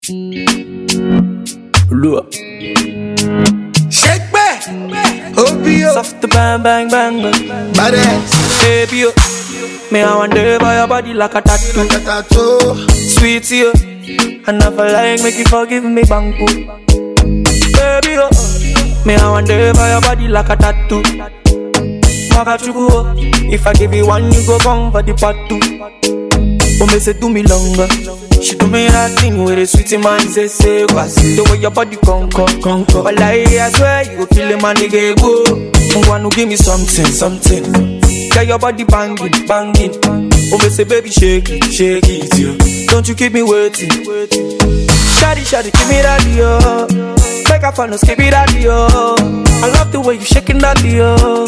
Look. Shake back, OBO. Soft bang bang bang bang. Badass. Baby, yo. Me I wonder by your body like a tattoo. Like a tattoo. Sweet to you. I never like make you forgive me bangku. Baby, yo. Me I wonder by your body like a tattoo. Makachuku, if I give you one, you go come for the part two. Oh, me say do me longer. She do me that thing with a sweetie man say the way your body conquer. But like I swear you go kill a man nigga go. You wanna give me something. Get your body banging. Oh, me say baby shake it, yo. Don't you keep me waiting. Shawty, give me that, yo. Make a fan, skip it that, yo. I love the way you shaking that, yo.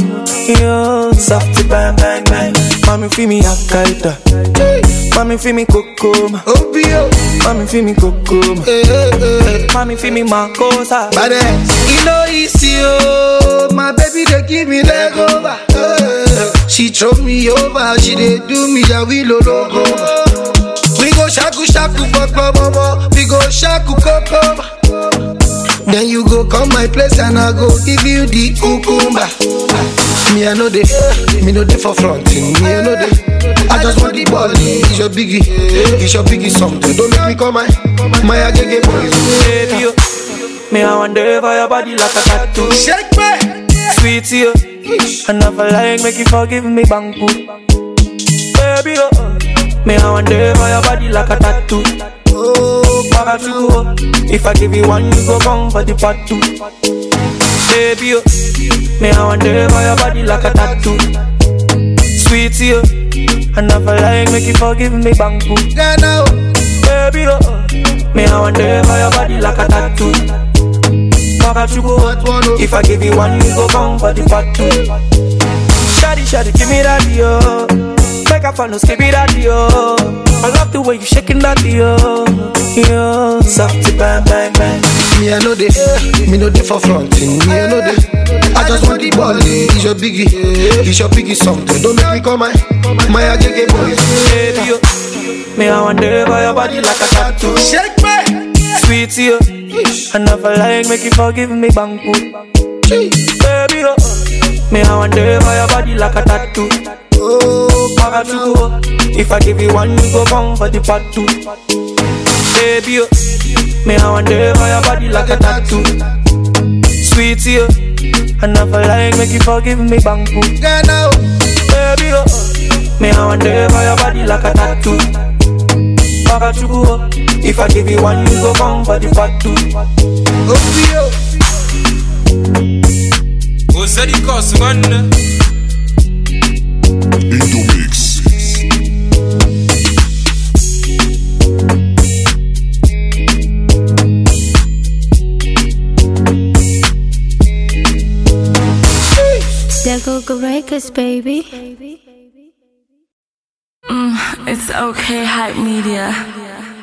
Soft bang bang bang. Mami feel me Al-Qaeda. Mami feel me Kokoma. OBO. Mami feel me Kokoma. Mami feel me Makosa. Badass. You know easy, oh. My baby they give me leg over. She throw me over. She they do me a willow logo. We go shaku baba. We go shaku koko. Then you go come my place and I go give you the cucumber. Me I know they for fronting. Me I know they. I just want the body. It's your biggie something. Don't make me call my agege boys. Baby, yo. Me I wonder by your body like a tattoo. Shake me, sweet to you. I never like make you forgive me bangku. Baby, yo. Me I wonder by your body like a tattoo. Oh, Makachuku, if I give you one, you go come for the part two. Baby, yo. Me I wonder by your body like a tattoo. Sweet to you. I never like make you forgive me bangku. yeah, now. Baby, yo. Me I wonder by your body like a tattoo. Makachuku, if I give you one, you go come for the part two. Shawty, give me that, yo. Make a fan, skip it that, yo. I love the way you shaking that, yo. Soft bang bang bang. Me I know they for fronting. Me I know they. I just want the body. It's your biggie something. Don't make me call my agege boys. Baby, yo. Me I wonder by your body like a tattoo. Shake me, sweet to you. I never like make you forgive me bangku. Baby, yo. Me I wonder by your body like a tattoo. oh, Makachuku, if I give you one, you go come for the part two. Baby, yo. Me I wonder by your body like a tattoo. Sweet to you. I never like make you forgive me bangku. yeah, now. Baby, yo. Me I wonder by your body like a tattoo. Makachuku, if I give you one, you go come for the part two. OBO. Ozadi Koss, man. Indomix. Go Records, baby. It's okay, hype media.